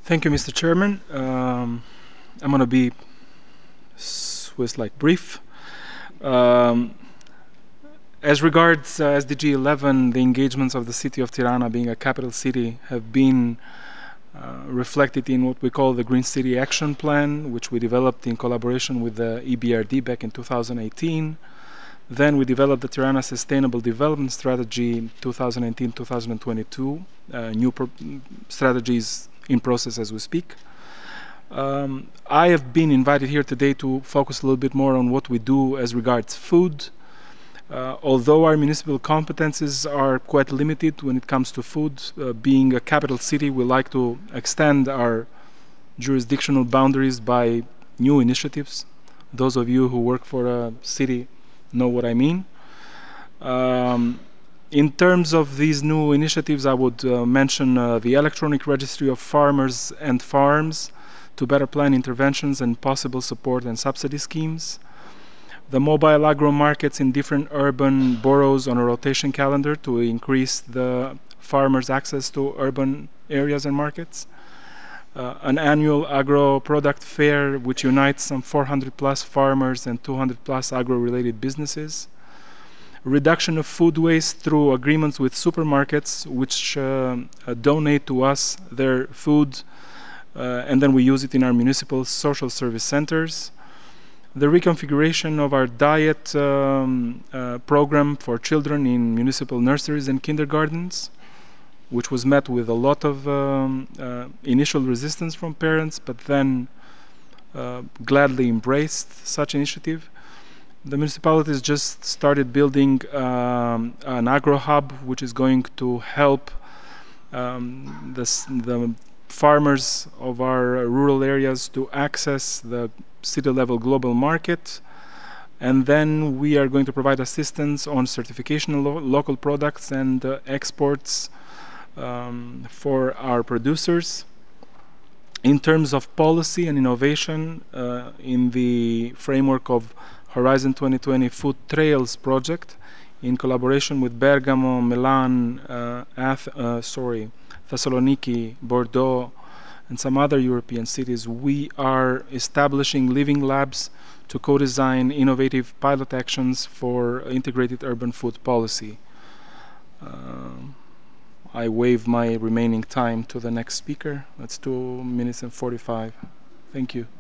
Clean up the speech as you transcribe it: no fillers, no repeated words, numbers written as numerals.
Thank you, Mr. Chairman. I'm going to be Swiss like brief. Um, as regards SDG 11, the engagements of the city of Tirana being a capital city have been reflected in what we call the Green City Action Plan, which we developed in collaboration with the EBRD back in 2018. Then we developed the Tirana Sustainable Development Strategy 2018-2022, new strategies in process as we speak. I have been invited here today to focus a little bit more on what we do as regards food. Although our municipal competences are quite limited when it comes to food, being a capital city, we like to extend our jurisdictional boundaries by new initiatives. Those of you who work for a city know what I mean. Um, in terms of these new initiatives, I would mention the electronic registry of farmers and farms to better plan interventions and possible support and subsidy schemes. The mobile agro markets in different urban boroughs on a rotation calendar to increase the farmers' access to urban areas and markets. An annual agro product fair which unites some 400 plus farmers and 200 plus agro related businesses. Reduction of food waste through agreements with supermarkets which donate to us their food and then we use it in our municipal social service centers. The reconfiguration of our diet program for children in municipal nurseries and kindergartens, which was met with a lot of initial resistance from parents, but then gladly embraced such initiative. The municipalities just started building an agro hub, which is going to help the farmers of our rural areas to access the city level global market. And then we are going to provide assistance on certification of local products and exports for our producers. In terms of policy and innovation, in the framework of Horizon 2020 Food Trails project, in collaboration with Bergamo, Milan, Thessaloniki, Bordeaux, and some other European cities, we are establishing living labs to co-design innovative pilot actions for integrated urban food policy. I waive my remaining time to the next speaker. That's 2 minutes and 45. Thank you.